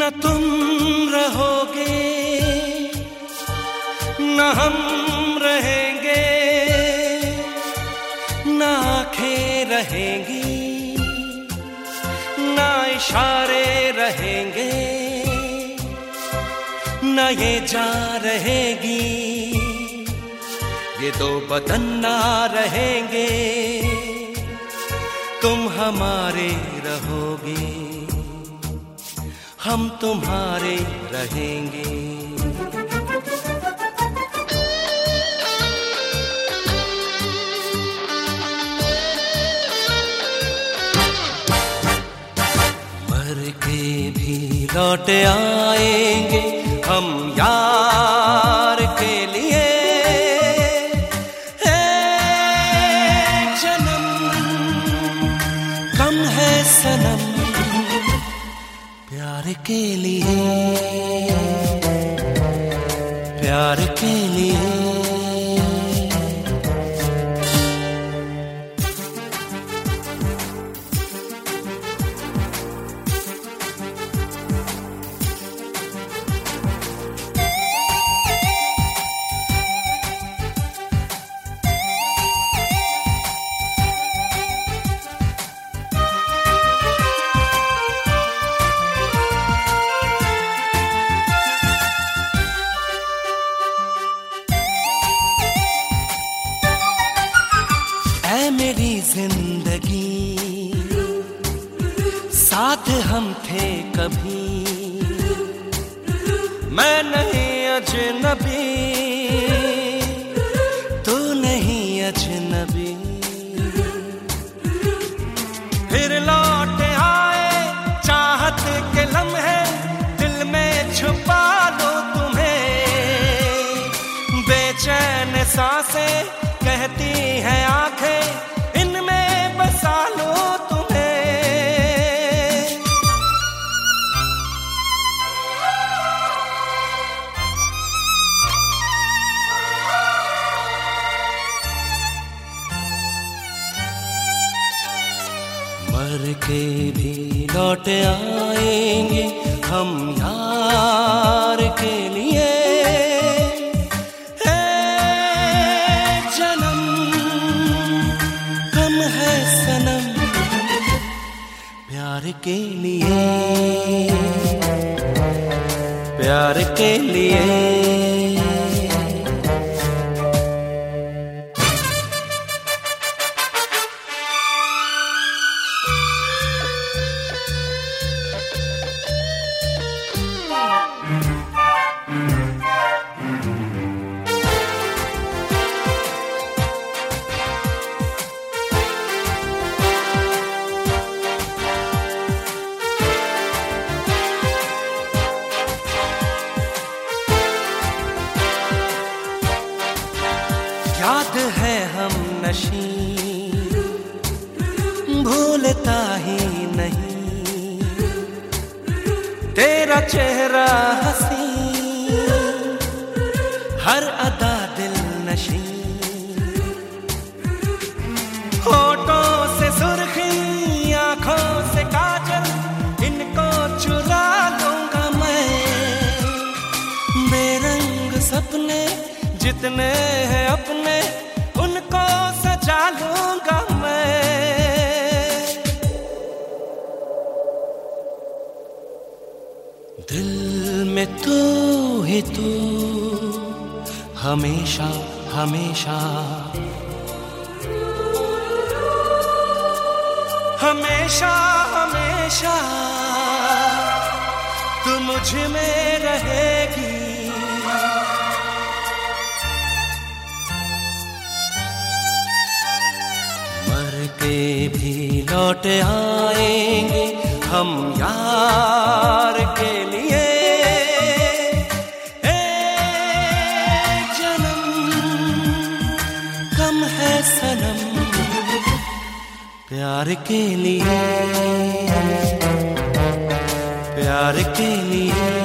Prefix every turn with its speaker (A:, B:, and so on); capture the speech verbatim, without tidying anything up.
A: न तुम रहोगे न हम रहेंगे, न आँखें रहेंगी न इशारे रहेंगे, न ये जान रहेगी, ये दो बदन ना रहेंगे। तुम हमारे रहोगे, हम तुम्हारे रहेंगे। मर के भी लौट आएंगे हम यार के लिए, एक जन्म कम है सनम प्यार के लिए, प्यार के लिए। मेरी जिंदगी साथ हम थे कभी, मैं नहीं अजनबी तू नहीं अजनबी। फिर लौट आए चाहत के लम्हे, दिल में छुपा लो तुम्हें, बेचैन सांसें कहती हैं आंखें, इनमें बसा लो तुम्हें। मर के भी लौट आएंगे हम यार के लिए, प्यार के लिए, प्यार के लिए। याद है हम नशी भूलता ही नहीं, तेरा चेहरा हंसी हर अदा दिल नशी, होठों से सुर्खी आंखों से काजल, इनको चुरा लूंगा मैं, बेरंग सपने जितने हैं अपने उनको सजा लूंगा मैं। दिल में तू ही तू हमेशा हमेशा, हमेशा हमेशा तू मुझ में रहेगी। के भी लौट आएंगे हम यार के लिए, एक जन्म कम है सनम प्यार के लिए, प्यार के लिए।